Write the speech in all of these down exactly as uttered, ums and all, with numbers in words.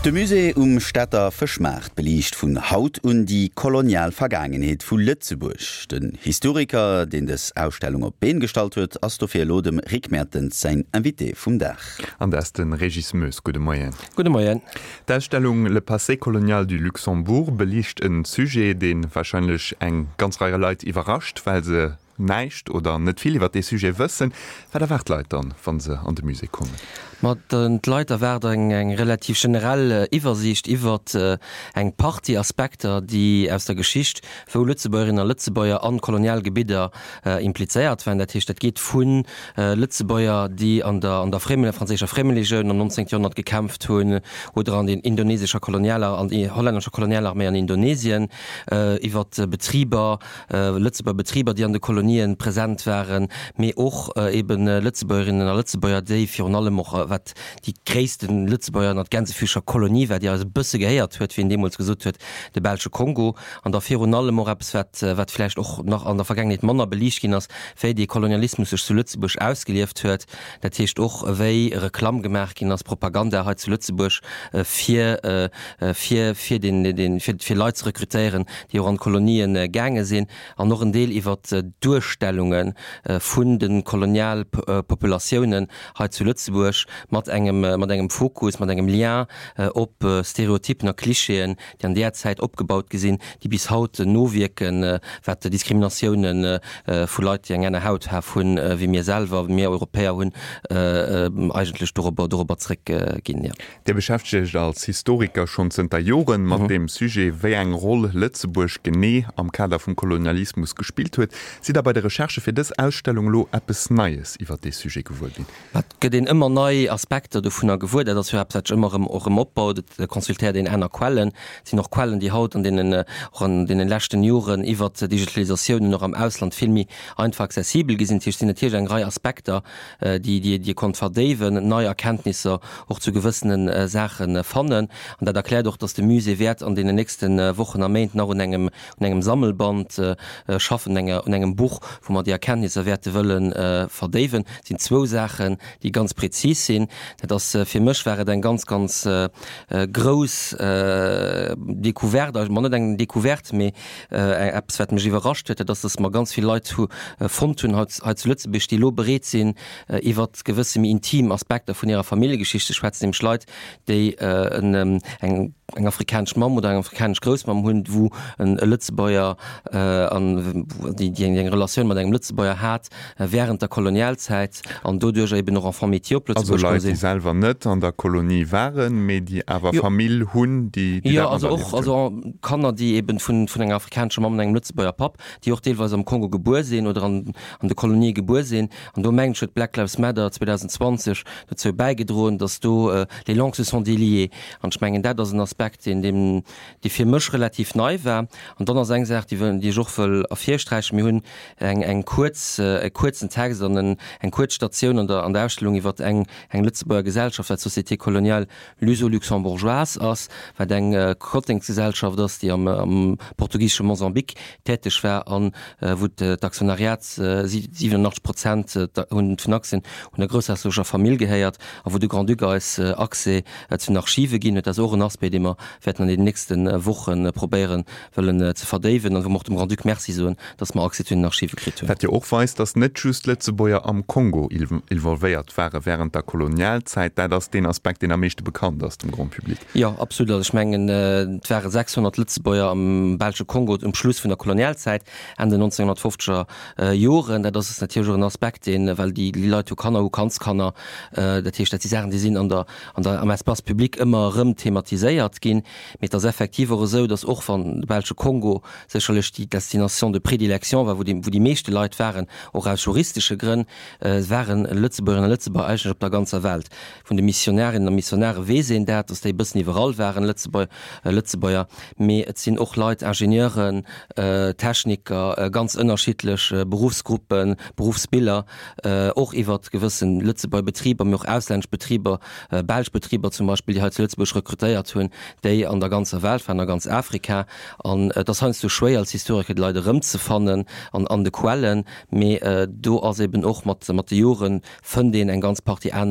De Musee um Städter verschmacht belicht vun Haut und die Kolonialvergangenheit vu Lützeburg. Den Historiker, den des Ausstellung op Been gestalt huet, as dofir Lodem Rick Mertens sein Invité vum Dach. An der den Regis Meus, gute Morgen. Gute Morgen. D'Ausstellung Le Passé colonial du Luxembourg belicht een Sujet, den wahrscheinlich eng ganz reihe Leiit überrascht, weil se neicht oder net viel iwwer de Sujet wëssen, wer der Wertleitern van se an de Musik kommen. mat den Leiter werden eng eng relativ generell Iwersicht iwwer äh, eng Partyaspekter, die aus der Geschicht vu Lützebäuerinnen a Lützebäuer an Kolonialgebieter äh, impliziert, wenn der Tisch dat geht vun äh, Lützebäuer, die an der an der Fremle franzischer Fremlegion am neunzehnten Jahrhundert gekämpft hunn oder an den indonesischer Kolonialer an die holländischer Kolonialarmee an Indonesien, äh, iwwer Betrieber, äh, Lützebauer Betrieber, die an de Kolonien präsent waren, mé och äh, eben äh, Lützebäuerinnen a Lützebäuer, die für alle Woche wat die gréisten Lützebäuer an ganze fischer Kolonie, wer die als bësse geheiert huet, wie in dem uns gesot huet de Belsche Kongo an der Fi alle Moraps wat wat vielleicht auch noch an der Vergangenheit Manner belicht gin ass wéi die Kolonialismus zu Lützeburg ausgelieft huet, dat hicht och wéi Reklam gemerk in als Propaganda hat zu Lützeburg äh, vier äh, vier vier den den vier, vier Leute rekrutieren, die an Kolonien äh, gange sinn an noch een Deel iwwer äh, Durchstellungen äh, vun den Kolonialpopulationen hat zu Lützeburg mat engem mat engem Fokus, mat engem Lien äh, op äh, Stereotypen a Klischeen, die an der Zeit opgebaut gesinn, die bis haut äh, no wirken äh, wat äh, Diskriminationen äh, vu Leute eng ennner Haut ha vun äh, wie mir selber mehr Europäer hunn äh, äh, eigentlich darüber darüber zurück äh, gehen. Ja. Der beschäftigt sich als Historiker schon zenter Joren mat mhm. dem Sujet wéi eng Rolle Lützeburg gené am Kader vum Kolonialismus gespielt huet, si da bei der Recherche fir des Ausstellung lo Appes Neues iwwer de Sujet geworden. Ge den immer neue Aspekte du vun der gewur, dat immer im eurem Opbau konsultiert den einer Quellen, sie noch Quellen die haut an denen äh, an den letzten Juren iwwer Digitalisationen noch am Ausland filmi einfach accessibel gesinn sind eng drei Aspekte, äh, die die die kon verdeven neue Erkenntnisse auch zu gewissen äh, Sachen äh, fannen und dat erklärt doch, dass de Muse wert an den nächsten äh, Wochen am Main nach engem engem Sammelband äh, schaffen enger und engem Buch, wo man die Erkenntnisse Werte wollen äh, verdeven, sind zwei Sachen, die ganz präzis sind. Das äh, für mich wäre ein ganz ganz äh, äh, groß äh, Dekouvert, also man nicht Dekouvert, aber äh, etwas, was mich überrascht hätte, dass das mal ganz viele Leute zu äh, von tun hat, hat zu Lützeburg, die lo bereit sind, äh, über gewisse intimen Aspekte von ihrer Familiengeschichte schwätzen im Schleut, die äh, ein, ein eng afrikasch Mam oder eng afrikasch Großmam hunn, wo en Lützebäuer äh, an die, die eng Relation mat engem Lützebäuer hat äh, während der Kolonialzeit an dodurch eben noch an Familie selber net an der Kolonie waren méi die awer Familie hunn die, die ja also auch also Kanner die eben vun vun eng afrikasch Mam eng Lützebäuer pap, die auch teilweise am Kongo geboren sinn oder an, an der Kolonie geboren sinn an do mengg Black Lives Matter zwanzig zwanzig dazu beigedrohen, dass du äh, les langues se sont déliées an schmengen dat as Aspekt, in dem die fir Mch relativ neu war und dann se gesagt die die Jochvel a vierstreich mir hunn eng eng kurz äh, kurzen Tag sondern eng Kurzstation an der an der Ausstellung iwwer eng eng Lützeburger Gesellschaft der Société coloniale luso-luxembourgeoise ass war eng äh, Kottingsgesellschaft ass die am, am portugiesche Mosambik tätig war an äh, wo d Aktionariat äh, siebenundachtzig Prozent hun vun Aktien und der grösser Familie geheiert, a wo de Grand Duke als äh, Akse äh, zu Archive gin as Ohren ass bei dem werden an den nächsten äh, Wochen äh, probieren wollen äh, zu verdeven und macht dem Grand Duc Merci so, dass man Aktionen Archive kriegt. Hat ja auch weiß, dass net just Lützebäuer am Kongo involviert waren während der Kolonialzeit, da das den Aspekt den am meisten bekannt aus dem Grundpublik. Ja absolut, ich mengen äh, wären sechshundert Lützebäuer am Belsche Kongo im Schluss von der Kolonialzeit an den neunzehnhundertfünfziger äh, Jahren, das ist natürlich ein Aspekt, den, weil die, die Leute kann er kannst kann er äh, die sagen die sind an der an der am Espacepublik immer rum thematisiert gehen mit das effektiver so, dass auch von Belsche Kongo sicherlich die Destination de Prädilection war, wo die, wo die meeste Leute waren auch als juristische Gründe äh, waren Lützeburger und Lützeburger eigentlich auf der ganzen Welt von den Missionärinnen und Missionäre wesen der, dass die bis überall waren Lützeburger äh, Lützeburger mehr sind auch Leute Ingenieuren äh, Techniker äh, ganz unterschiedlich äh, Berufsgruppen Berufsbilder äh, auch über gewissen Lützeburger Betriebe auch ausländische Betriebe äh, Belgische Betriebe zum Beispiel die halt Lützeburg rekrutiert hun déi an der ganze Welt van der ganz Afrika an äh, das hanst du schwé als Historiker Leute rëm ze fannen an an de Quellen méi äh, do as eben och mat Materien vun den eng ganz Party ennner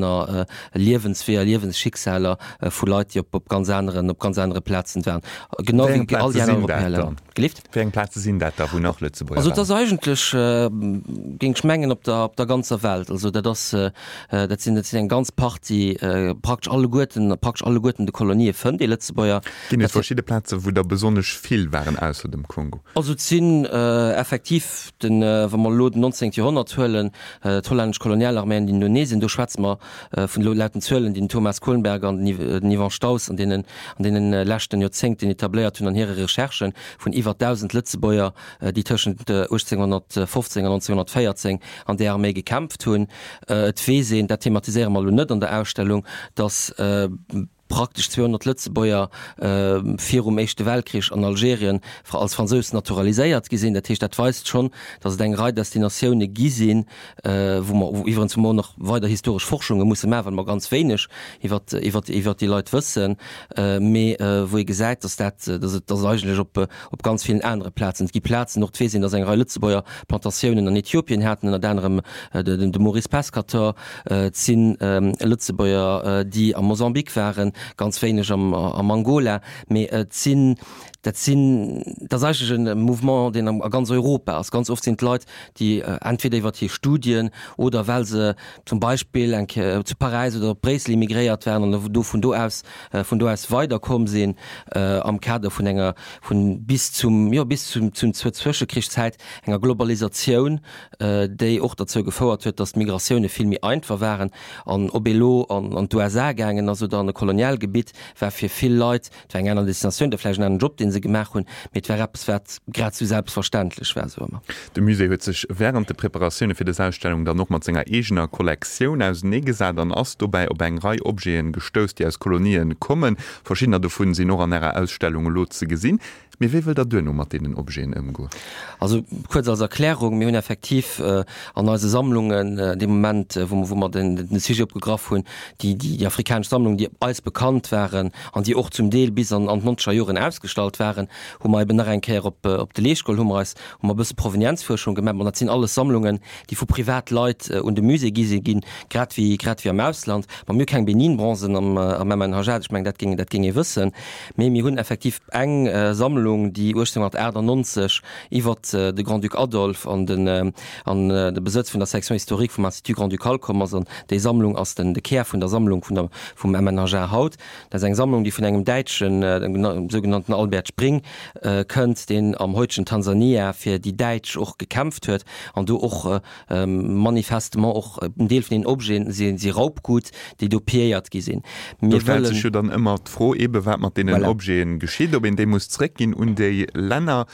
anderer äh, Lebenssphäre, Lebensschicksaler äh, von Leuten, die auf, auf ganz anderen, auf ganz andere Plätzen wären. Genau wie all die anderen Europäer Länder. Gelieft? Welche Plätze sind das da, wo noch Lützeburg Also das eigentlich äh, ging schmengen auf der, auf der ganzen Welt. Also das, äh, das sind jetzt ein ganz Party, äh, praktisch alle guten, praktisch alle guten der Kolonie von die Lützeburger. Gibt es verschiedene Plätze, wo da besonders viel waren außer dem Kongo? Also es sind äh, effektiv, den, äh, wenn man den neunzehnten Jahrhundert hören, äh, die holländische Kolonialarmee in Indonesien, du schwätzt mal äh, von Leuten zu hören, den Thomas Kohlenberger und den Ivan Staus, an denen, an denen äh, letzten Jahrzehnten etabliert und an ihre Recherchen von über tausend Lützebäuer, äh, die zwischen äh, achtzehnhundertfünfzehn und neunzehnhundertvierzehn an der Armee gekämpft haben. Äh, die sehen, da thematisieren wir nicht an der Ausstellung, dass äh, praktisch zweihundert Lützebäuer äh, vier um Ersten Weltkrieg an Algerien als Französ naturalisiert gesehen. Der Stadt weist schon, dass es eine Reihe Destinationen gesehen, äh, wo man wo übrigens noch weiter historisch Forschungen muss mehr, wenn man ganz wenig ich wird, ich wird, ich wird die Leute wissen, äh, mehr, äh, wo ich gesagt dass das, dass das eigentlich auf, auf ganz vielen anderen Plätzen die Plätze noch zwei sind, dass eine Reihe Lützebäuer Plantationen in Äthiopien hatten, unter anderem äh, de, de, de Maurice Pescator, äh, sind äh, Lützebäuer, äh, die am Mosambik waren, ganz wenig am, am Angola, aber äh, sind dat sinn das ein Movement den am ganz Europa als ganz oft sind Leute die äh, entweder iwwer hier Studien oder weil se zum Beispiel ein, äh, zu Paris oder Bresel migriert werden und du von du aus äh, von du aus weiterkommen sehen äh, am Kader von enger von bis zum ja bis zum zum Zwischenkriegszeit enger Globalisation äh, die auch dazu gefordert wird dass Migrationen viel mehr einfach waren an Obelo an an U S A gegangen also da ein Kolonialgebiet war für viel Leute einer Destination der vielleicht einen Job den sie gemacht haben mit Werabswert gerade zu selbstverständlich wäre so immer. De Musee huet sech während de Präparationune fir des Ausstellung dann noch mat zingnger egener Kollektion aus Negesat an ass dobei op eng Rei Obgeen gestost, die aus Kolonien kommen. Verschiedener davon sie noch an ihrer Ausstellung lotze gesinn. Wie wie will der dünn mat den Obgeen ëmgo? Also kurz als Erklärung mir hun effektiv äh, an neue Sammlungen äh, dem Moment äh, wo, wo man den, den Sujet abgegraf hun, die die die afrikanische Sammlung die alles bekannt waren an die auch zum Deel bis an an Montjoren ausgestalt waren, wo man eben nach einkehr op op de Leeschkoll hummer ist um bis Provenienzforschung gemerkt und dat sind alle Sammlungen die vu Privatleit äh, und de Muse gise gin grad wie grad wie am Ausland man mir kein Beninbranchen am am Hajat ich mein, dat ging dat ging wissen mir mir hun effektiv eng äh, Sammlung die neunzehnhundertneunzig iwwer äh, de Grand Duc Adolf an den äh, an äh, der Besitz von der Sektion historik vom Institut Grand Ducal kommen an de Sammlung aus den de Kehr von der Sammlung von der vom Emmenager haut das eng Sammlung die von engem Deitschen äh, dem sogenannten Albert Spring äh, könnt den am heutschen Tansania fir die Deitsch och gekämpft huet an du och äh, manifestement och äh, Deel von den Obgeen se sie Raubgut die du piiert gesinn wollen... dann immer froh ebe wat man den voilà. Obgeen geschieht ob in dem muss gin und de Länder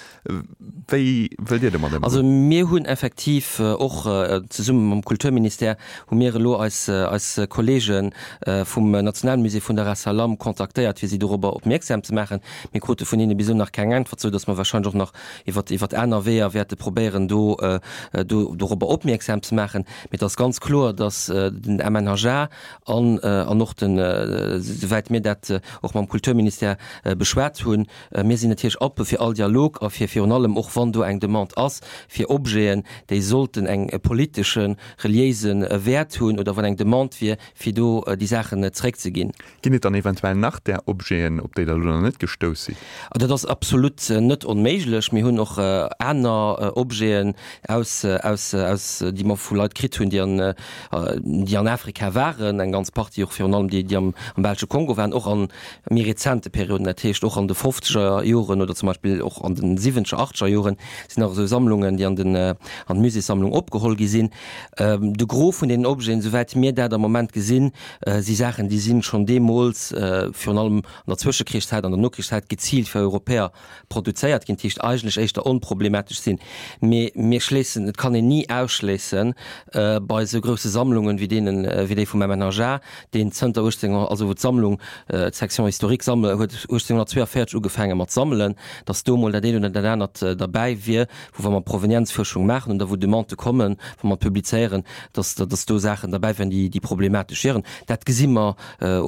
äh, also mir hunn effektiv och äh, zu summen am Kulturminister wo mir lo als äh, als Kollegen äh, vom Nationalmusee von der Salam kontaktiert wie sie darüber aufmerksam zu machen mir konnte von ihnen bis nach kein Antwort so dass man wahrscheinlich auch noch iwwer einer wer werte probieren do äh, do darüber aufmerksam zu machen mit das ganz klar dass äh, den M N H an äh, an noch den äh, soweit mir dat äh, auch beim Kulturminister äh, beschwert hun äh, mir sind natürlich op fir all Dialog a fir Fi allem och wann du eng demand ass fir Obgeen déi sollten eng äh, politischen reliesen äh, Wert hunn oder wann eng demand wie fir du äh, die Sachen äh, zräg ze gin. Ginnet dann eventuell nach der Obgeen op déi der Lu net gestos si. Dat das absolut äh, net onméiglech mir hunn noch Äner äh, Obgeen aus, äh, aus, äh, aus äh, die man vu Leiit krit hunn die an äh, die an Afrika waren eng ganz Party och fir allem die die am, am Belsche Kongo waren och an mir rezente Perioden ercht och an de fünfziger Joren oder zum Beispiel auch an den siebziger achtziger Jahren sind auch so Sammlungen die an den äh, an Museesammlung abgeholt gesehen ähm, de Gro von den Obgeen soweit mir der der Moment gesehen äh, sie sagen die sind schon demos äh, für allem an der Zwischenkriegszeit an der Nukriegszeit gezielt für Europäer produziert kind nicht eigentlich echt unproblematisch sind mir mir schließen das kann ich nie ausschließen äh, bei so große Sammlungen wie denen äh, wie die von meinem Manager den Center Ursprung also Sammlung äh, Sektion historik sammle neunzehnhundertzweiundvierzig angefangen hat sammeln dass du mal der den und der äh, dabei wir wo man Provenienzforschung machen und da wo Demande kommen wo man publizieren dass dass du Sachen dabei wenn die die problematisch wären dat immer äh, viel du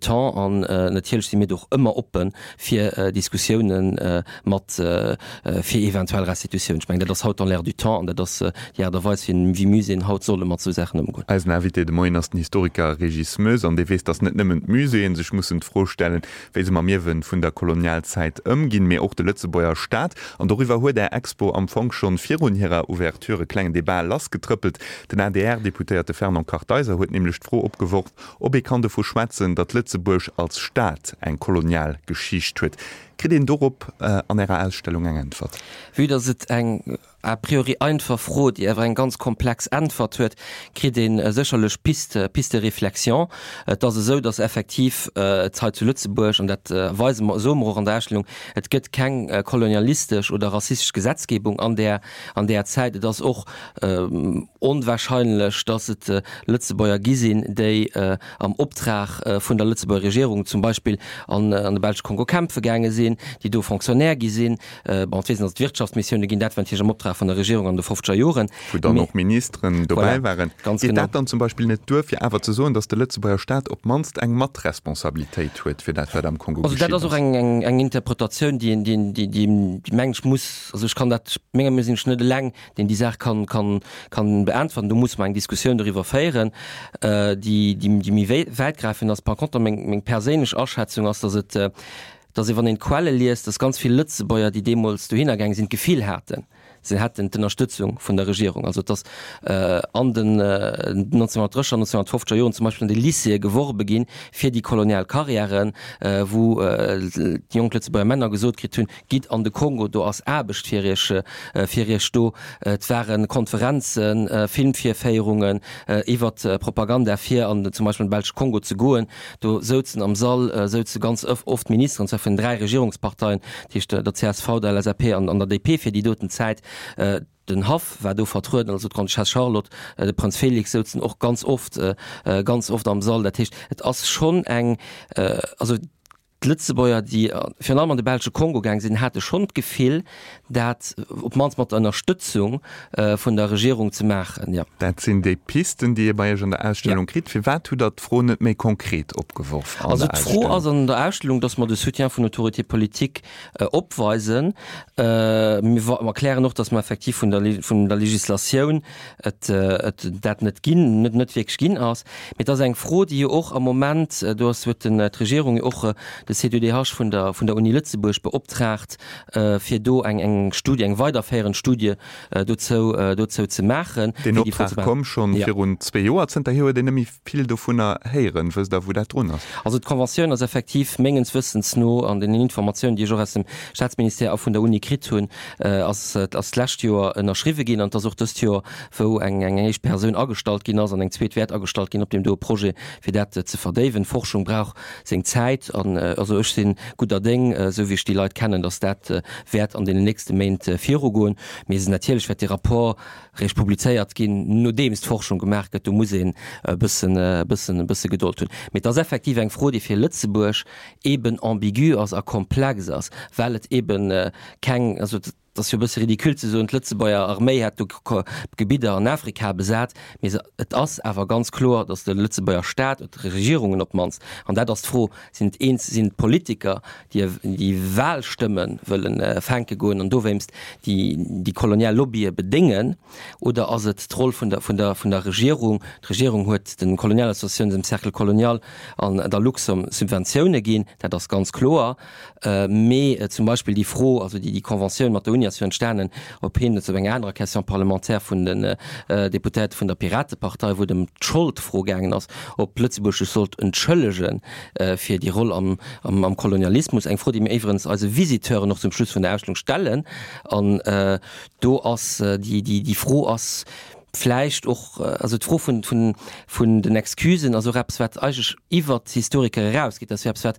temps an äh, natürlich sie mir doch immer open für äh, Diskussionen äh, mat äh, für eventuell Restitution. Ich meine, das haut an l'air du temps an das äh, ja da weiß wie, wie Museen haut solle man zu Sachen um gut. Als Navité de Moin as den Historiker Regis Meus an de wees das net nimmen Museen sech mussssen vorstellen, we se ma mirwen vun der Kolonialzeit ëm ginn mir och de Lützebauer Staat an darüber huet der Expo am Fong schon virun hireer Ouverture klengen Debat lass getrüppelt. Den A D R-Deputierte Fernand Karteiser huet nämlich froh opgeworfen, ob ich kann vu schwätzen, dat Lützeburg als Staat eng Kolonialgeschicht huet. Krit den Dorop äh, an ihrer Ausstellung eng entfert. Wie das it eng a priori einfach froh, die er ein ganz komplex antwort huet, krit den äh, sicherlech Piste Piste Reflexion, äh, dat se so dass effektiv äh, Zeit zu Lützeburg und dat äh, weise so an der Ausstellung, et gëtt keng äh, kolonialistisch oder rassistisch Gesetzgebung an der an der Zeit, das auch äh, unwahrscheinlich, dass het äh, Lützebauer gisinn, déi äh, am Obtrag äh, vun der Lützeburger Regierung zum Beispiel an, äh, an der Belgische Kongo Kämpfe gänge sinn, die do funktionär gisinn, äh, als Wirtschaftsmissionen gin dat am Obtrag von der Regierung an de fünfziger Joren, wo dann noch Ministeren dabei voilà, waren. Ganz genau. dann zum Beispiel net durf ja aber zu so, dass der Lützebauer Staat op manst eng Matresponsabilität huet für dat am Kongo. Also dat auch eng eng eng Interpretation, die die die die, die Mensch muss, also ich kann dat Menge müssen schnitte lang, den die Sache kann kann kann beantworten. Du musst mal eine Diskussion darüber feieren, äh, die die die mir weitgreifen als par contre meine persönliche Ausschätzung aus, dass es äh, dass sie von den Quelle liest, dass ganz viele Lützebauer, die Demos du hingegangen sind, gefiel hatten. Sie hatten die Unterstützung von der Regierung. Also dass äh, an den äh, neunzehnhundertdreißiger, neunzehnhundertfünfziger Jahren zum Beispiel in die Lycée geworben beginn für die Kolonialkarrieren, äh, wo äh, die jungen Lützebauer Männer gesagt haben, geht an den Kongo, du als Erbecht für ihre äh, für ihre Sto, äh, es waren Konferenzen, äh, Filmfeierungen, äh, über äh, Propaganda für an zum Beispiel in Belgische Kongo zu gehen. Du sollten am Saal äh, sollten ganz oft Minister, und zwar von drei Regierungsparteien, die ist der, der C S V, der L S A P und an der D P für die dorten Zeit. Äh, den Haf war do vertruden, also Charlotte, äh, de Prinz Felix sitzen auch ganz oft äh, ganz oft am Saal der Tisch. Et ass schon eng äh, also Lützebauer, die für an de Belgische Kongo gegangen sind, hatte schon gefehl, dat ob man mat Unterstützung äh, von der Regierung zu machen. Ja. Dat sind die Pisten, die ihr bei an der Ausstellung ja. kriegt. Wie wat du dat froh net méi konkret opgeworfen? Also froh as an der Ausstellung, dass man de Soutien von Autoritätspolitik äh, opweisen. Äh, wir erklären noch, dass man effektiv von der, von der Legislation et, äh, et, dat net gin net net gin aus. Mit das eng froh, die auch am Moment äh, du hast wird den äh, Regierung auch äh, C D D H von der von der Uni Lützeburg beauftragt äh, für do eng eng Studie eng weiterfairen Studie äh, dazu äh, dazu zu machen. Den Auftrag kommt schon ja. für rund zwei Jahre sind da hier nämlich viel davon hören, was da wo da drin ist. Also die Konvention ist effektiv mengens Wissens nur an den Informationen, die schon aus dem Staatsministerium auch von der Uni krit tun äh, als als last Jahr in der Schrift gehen und das auch das Jahr wo eng eng eng Person angestellt gehen also eng Zweitwert angestellt gehen auf dem do Projekt für dat äh, zu verdeven. Forschung braucht se Zeit an äh, also ich den guter Ding äh, so wie ich die Leute kennen, dass dat äh, Wert an den nächsten Moment äh, vier Uhr mir sind natürlich wird die rapport recht publiziert gehen nur dem ist Forschung gemerkt du muss ein äh, bisschen äh, bisschen bisschen geduld tun mit das effektiv eng froh die für Lützeburg eben ambigu als er komplex ist weil es eben äh, kein also das ja bis ridikül so und Lützebauer Armee hat Gebiete an Afrika besat et ass aber ganz klar dass der Lützebauer Staat und Regierungen op mans an dat das froh sind eins sind Politiker die die Wahlstimmen wollen äh, fanke go und du wemst die die Koloniallobby bedingen oder as het troll von der von der von der Regierung die Regierung huet den Kolonialassociation im Zirkel kolonial an der Luxem Subventionune gehen da das ganz klar äh, me äh, zum Beispiel die froh also die die Konvention mat der Uni Sternen op hin zu eng anderer Question parlamentär vun den äh, Deputat vun der Piratepartei wo dem Schuld vorgängen ass op Plötzebusche sollt entschëllegen äh, fir die Rolle am, am, am Kolonialismus eng froh die Everens als Visiteure noch zum Schluss vun der Erstellung stellen an äh, do ass äh, die die die froh ass vielleicht auch also tro von von von den Exkusen also Rapswert iwwer Historiker rausgeht das Rapswert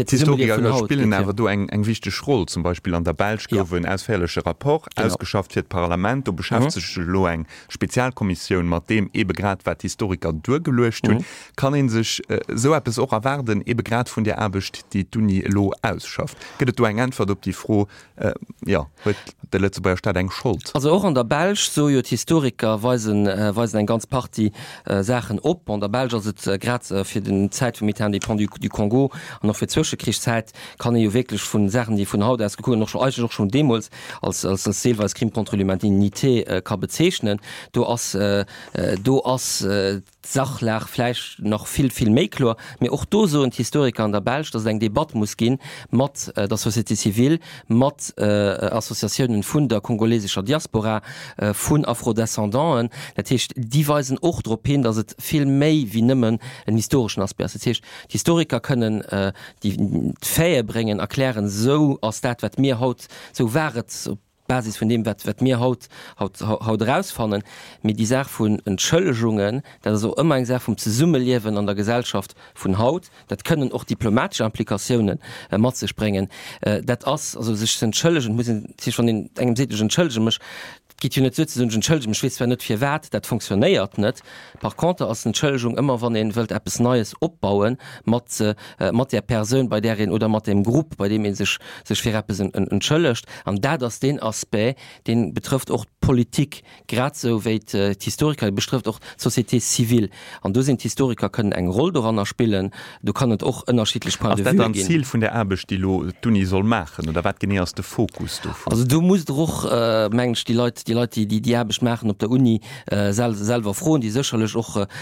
spielen aber du eng eng wichtig Rolle zum Beispiel an der Belschkurve ein ausfällische Rapport genau. ausgeschafft wird Parlament du beschäftigt sich mhm. lo eng Spezialkommission mit dem eben grad wat Historiker durchgelöscht mhm. kann ihn sich äh, so es auch erwarten eben grad von der Erbecht die du nie lo ausschafft geht du eng Antwort ob die froh äh, ja der letzte Stadt eng Schuld also auch an der Belsch so Historiker weil weisen äh, weisen eng ganz Party äh, Sachen op an der Belger se äh, grad äh, fir den Zeit vu mit die du, du Kongo an noch fir Zwischenkriekszeit kann jo wirklich vun Sachen die vun Haut ausgekommen noch schon noch schon Demos als als als Silvers Krim contre l'humanité äh, ka bezeichnen du as äh, du as äh, Sachlach Fleisch noch viel viel méklor mir och do so und Historiker an der Belsch dats eng Debatte muss gin mat äh, der Société civil mat äh, Assoziationen vun der kongolesischer Diaspora äh, vun Afrodescendanten dat heißt, die weisen och drop hin dat het viel méi wie nimmen en historischen Aspekt das heißt, die Historiker können äh, die Fäie bringen erklären so as dat wat mir haut so waret so Basis von dem wat mir haut haut haut rausfannen mit die Sache von Entschuldigungen dat so immer eng vom zu Summe liewen an der Gesellschaft von Haut dat können auch diplomatische Implikationen äh, mat ze sprengen äh, dat ass also sich entschuldigen muss sich von den engem se entschuldigen mech net net fir wat dat funktioniert net par contre as Entschuldigung immer wann en Welt App neues opbauen mat äh, mat der Person bei derin oder mat dem Gruppe bei dem en sich sech fir entschëllecht an da das den Aspekt den betrifft auch Politik grad so weit äh, Historiker betrifft auch Société civil an du sind Historiker können eng Rolle daran spielen du kannst auch unterschiedlich Ziel von der Erbe die du nie soll machen oder wat gene aus der Fokus davon? Also du musst doch äh, mensch die Leute die Leute die die Erbe machen op der Uni äh, selber froh die sicherlich auch äh,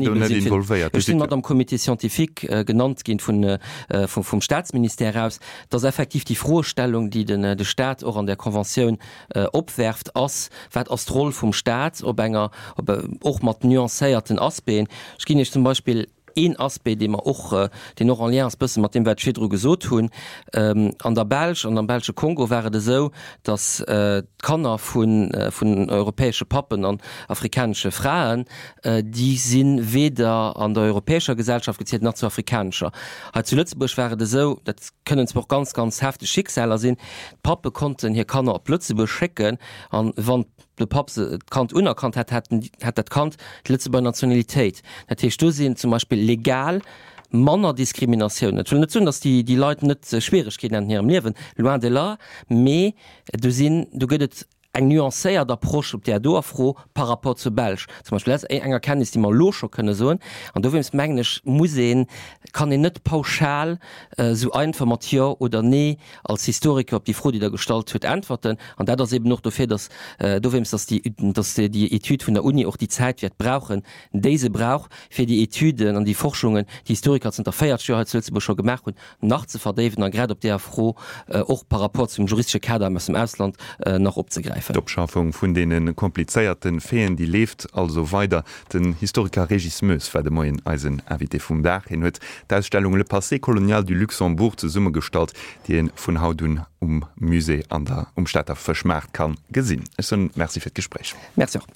am Komitee scientifique äh, genannt gehen von, äh, von vom Staatsminister aus das effektiv die Vorstellung die den äh, der Staat auch an der Konvention äh, opwerft als wat as Roll vom Staat op enger och mat nuancéierten Aspeen gi ich zum Beispiel een Aspekt de man och äh, den noch anliansëssen mat dem Schidro gesot hunn ähm, an der Belsch an der Belsche Kongo wäre de so dass äh, Kanner vun äh, vun europäsche Pappen an afrikanische Frauen äh, die sinn weder an der europäischer Gesellschaft gezielt nach zu afrikanischer als zu Lützeburg wäre de so dat können es auch ganz ganz hefte Schicksaler sinn Pappe konnten hier Kanner op Lützeburg schicken an wann de Papse Kant unerkannt hat hat hat dat Kant letzte bei Nationalität natürlich du sehen zum Beispiel legal Mannerdiskrimination net so, dass die die Leute net äh, Schwierigkeiten an ihrem Leben loin de là mais du sinn du gëtt eng nuancéier d'approche op der dofro par rapport zu Belsch zum Beispiel enger Kenntnis die man locher könne so an du willst mengglisch Museen kann e net pauschal äh, so Information oder nee als Historiker op die Frau die der Gestalt huet antworten an da das eben noch dafür dass äh, du willst dass die dass die, die Etude von der Uni auch die Zeit wird brauchen diese brauch für die Etüden an die Forschungen die Historiker sind der feiert schon gemacht und nach zu verdeven an gerade op der Frau äh, auch par rapport zum juristische Kader aus dem Ausland äh, noch opzugreifen. D'Opschaffung vun denen kompliceéierten Feen, die lebt also weiter den Historiker Regismeus war de moien Eisen invité vum Dach hin huet d'Ausstellung Le Passé kolonial du Luxembourg zu Summe stalt, die en vun Hautun um Musee an der Umstädter verschmacht kann gesinn. Es un Merci fir d Gespräch. Merci.